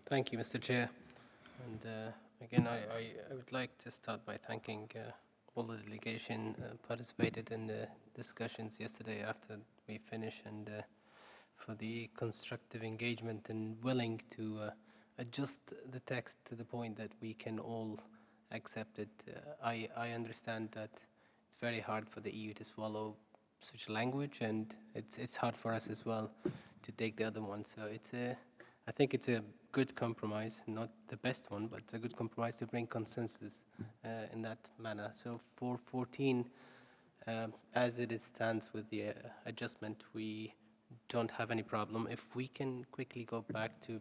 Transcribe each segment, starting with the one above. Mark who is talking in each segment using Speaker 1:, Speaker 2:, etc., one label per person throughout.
Speaker 1: Thank you, Mr. Chair. And again, I would like to start by thanking all the delegation participated in the discussions yesterday after we finished, and for the constructive engagement and willing to adjust the text to the point that we can all accept it. I understand that it's very hard for the EU to swallow such language, and it's hard for us as well to take the other one. So I think it's a good compromise, not the best one, but it's a good compromise to bring consensus in that manner. So for 14, as it stands with the adjustment, we don't have any problem. If we can quickly go back to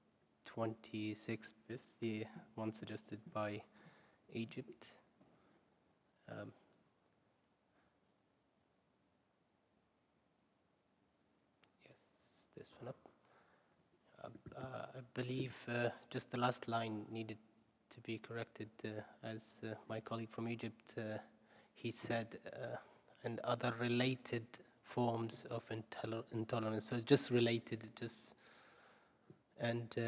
Speaker 1: 26 bis, the one suggested by Egypt. Um, yes, this one up. I believe just the last line needed to be corrected, as my colleague from Egypt, he said, and other related forms of intolerance. So just related, and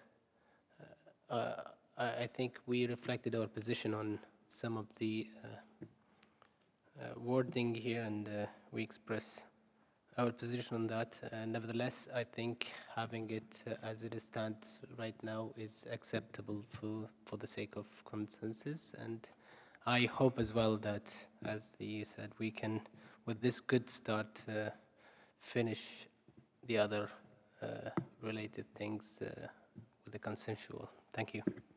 Speaker 1: I think we reflected our position on some of the wording here, and we express our position on that. Nevertheless, I think having it as it stands right now is acceptable for the sake of consensus. And I hope as well that, as the EU said, we can, with this good start, finish the other related things with the consensual. Thank you.